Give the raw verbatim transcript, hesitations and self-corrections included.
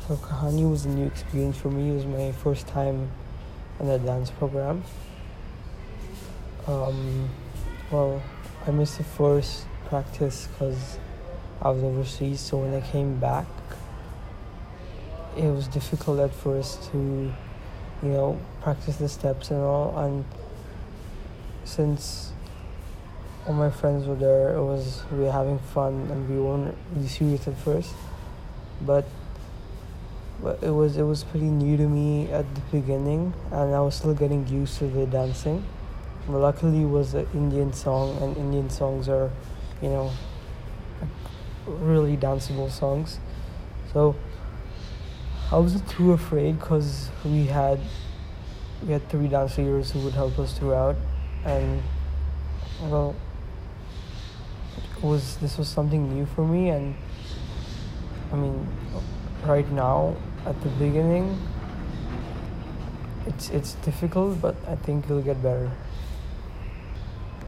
So Kahani was a new experience for me. It was my first time in a dance program. Um, well, I missed the first practice because I was overseas. So when I came back, it was difficult at first to, you know, practice the steps and all. And since all my friends were there, it was we were having fun and we weren't really serious at first. But but it was it was pretty new to me at the beginning, and I was still getting used to the dancing. But luckily, it was an Indian song, and Indian songs are, you know, really danceable songs. So I wasn't too afraid because we had we had three dance leaders who would help us throughout, and well, it was this was something new for me. And I mean, right now at the beginning, it's it's difficult, but I think it'll get better.